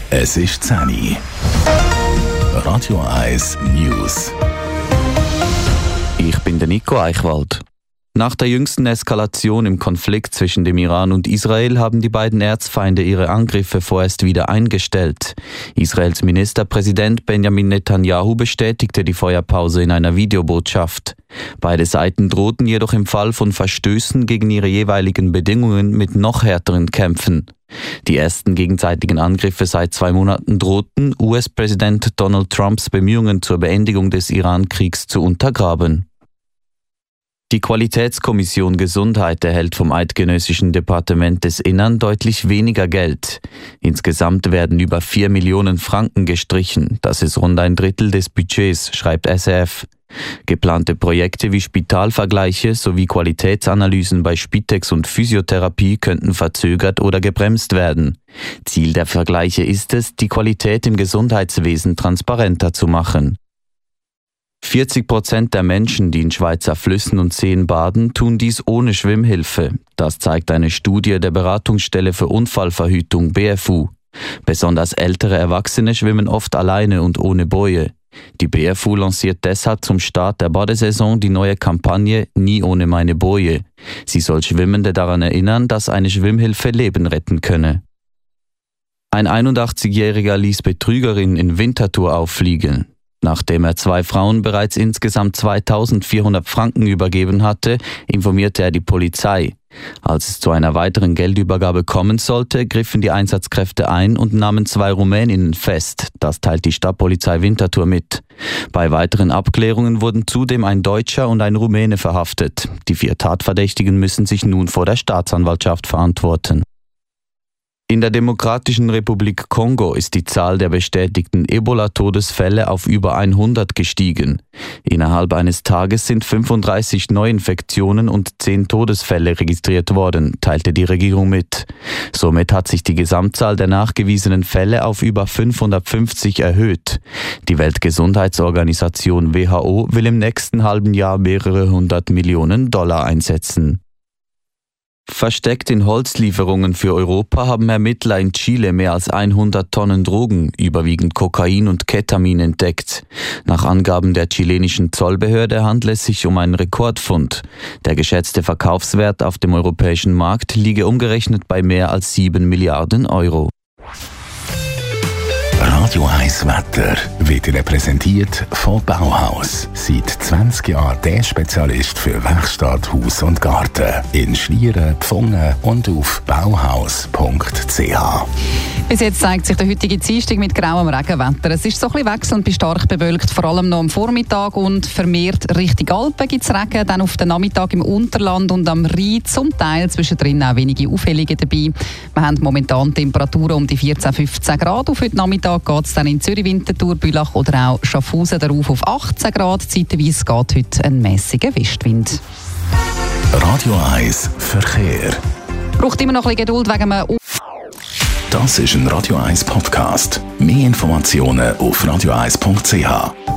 Es ist 10 Uhr. Radio 1 News. Ich bin der Nico Eichwald. Nach der jüngsten Eskalation im Konflikt zwischen dem Iran und Israel haben die beiden Erzfeinde ihre Angriffe vorerst wieder eingestellt. Israels Ministerpräsident Benjamin Netanyahu bestätigte die Feuerpause in einer Videobotschaft. Beide Seiten drohten jedoch im Fall von Verstößen gegen ihre jeweiligen Bedingungen mit noch härteren Kämpfen. Die ersten gegenseitigen Angriffe seit 2 Monaten drohten, US-Präsident Donald Trumps Bemühungen zur Beendigung des Iran-Kriegs zu untergraben. Die Qualitätskommission Gesundheit erhält vom Eidgenössischen Departement des Innern deutlich weniger Geld. Insgesamt werden über 4 Millionen Franken gestrichen. Das ist rund ein Drittel des Budgets, schreibt SRF. Geplante Projekte wie Spitalvergleiche sowie Qualitätsanalysen bei Spitex und Physiotherapie könnten verzögert oder gebremst werden. Ziel der Vergleiche ist es, die Qualität im Gesundheitswesen transparenter zu machen. 40% der Menschen, die in Schweizer Flüssen und Seen baden, tun dies ohne Schwimmhilfe. Das zeigt eine Studie der Beratungsstelle für Unfallverhütung BFU. Besonders ältere Erwachsene schwimmen oft alleine und ohne Boje. Die BFU lanciert deshalb zum Start der Badesaison die neue Kampagne Nie ohne meine Boje. Sie soll Schwimmende daran erinnern, dass eine Schwimmhilfe Leben retten könne. Ein 81-Jähriger ließ Betrügerin in Winterthur auffliegen. Nachdem er 2 Frauen bereits insgesamt 2.400 Franken übergeben hatte, informierte er die Polizei. Als es zu einer weiteren Geldübergabe kommen sollte, griffen die Einsatzkräfte ein und nahmen 2 Rumäninnen fest. Das teilt die Stadtpolizei Winterthur mit. Bei weiteren Abklärungen wurden zudem ein Deutscher und ein Rumäne verhaftet. Die 4 Tatverdächtigen müssen sich nun vor der Staatsanwaltschaft verantworten. In der Demokratischen Republik Kongo ist die Zahl der bestätigten Ebola-Todesfälle auf über 100 gestiegen. Innerhalb eines Tages sind 35 Neuinfektionen und 10 Todesfälle registriert worden, teilte die Regierung mit. Somit hat sich die Gesamtzahl der nachgewiesenen Fälle auf über 550 erhöht. Die Weltgesundheitsorganisation WHO will im nächsten halben Jahr mehrere 100 Millionen Dollar einsetzen. Versteckt in Holzlieferungen für Europa haben Ermittler in Chile mehr als 100 Tonnen Drogen, überwiegend Kokain und Ketamin, entdeckt. Nach Angaben der chilenischen Zollbehörde handelt es sich um einen Rekordfund. Der geschätzte Verkaufswert auf dem europäischen Markt liege umgerechnet bei mehr als 7 Milliarden Euro. Radio 1 Wetter wird Ihnen präsentiert von Bauhaus. Seit 20 Jahren der Spezialist für Werkstatt, Haus und Garten. In Schlieren, Pfungen und auf bauhaus.ch. Bis jetzt zeigt sich der heutige Dienstag mit grauem Regenwetter. Es ist so ein bisschen wechselnd bis stark bewölkt, vor allem noch am Vormittag und vermehrt Richtung Alpen gibt es Regen, dann auf den Nachmittag im Unterland und am Rhein zum Teil zwischendrin auch wenige Aufhellungen dabei. Wir haben momentan Temperaturen um die 14-15 Grad. Auf heute Nachmittag geht es dann in Zürich, Winterthur, Bülach oder auch Schaffhausen darauf auf 18 Grad. Zeitweise geht heute ein mäßiger Westwind. Radio 1 Verkehr. Braucht immer noch ein bisschen Geduld wegen einem Das ist ein Radio 1 Podcast. Mehr Informationen auf radio1.ch.